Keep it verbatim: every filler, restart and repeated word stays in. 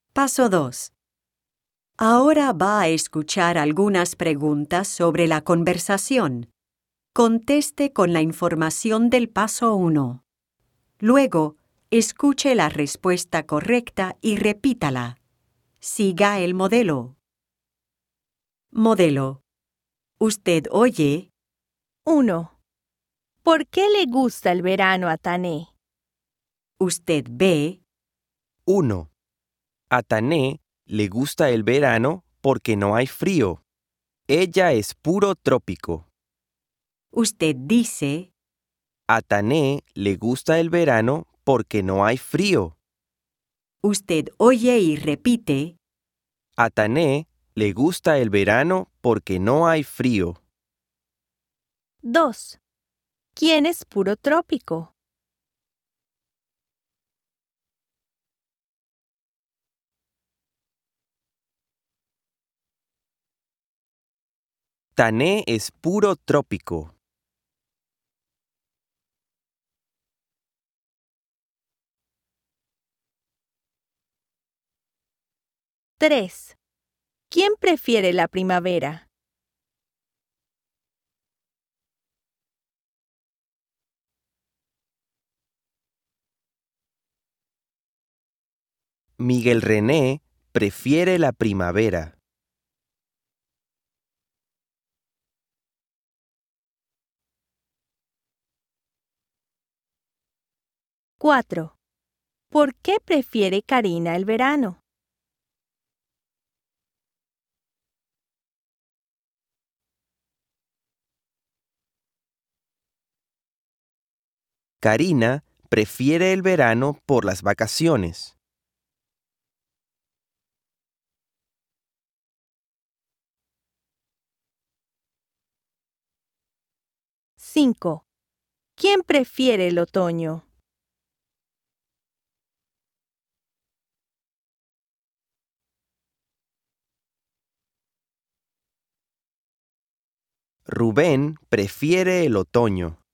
Paso dos. Ahora va a escuchar algunas preguntas sobre la conversación. Conteste con la información del paso uno. Luego, escuche la respuesta correcta y repítala. Siga el modelo. Modelo. Usted oye. uno. ¿Por qué le gusta el verano a Tané? Usted ve. uno. A Tané le gusta el verano porque no hay frío. Ella es puro trópico. Usted dice. A Tané le gusta el verano porque no hay frío. Usted oye y repite. A Tané le gusta el verano porque no hay frío. dos. ¿Quién es puro trópico? Tané es puro trópico. tres. ¿Quién prefiere la primavera? Miguel René prefiere la primavera. cuatro. ¿Por qué prefiere Karina el verano? Karina prefiere el verano por las vacaciones. cinco. ¿Quién prefiere el otoño? Rubén prefiere el otoño.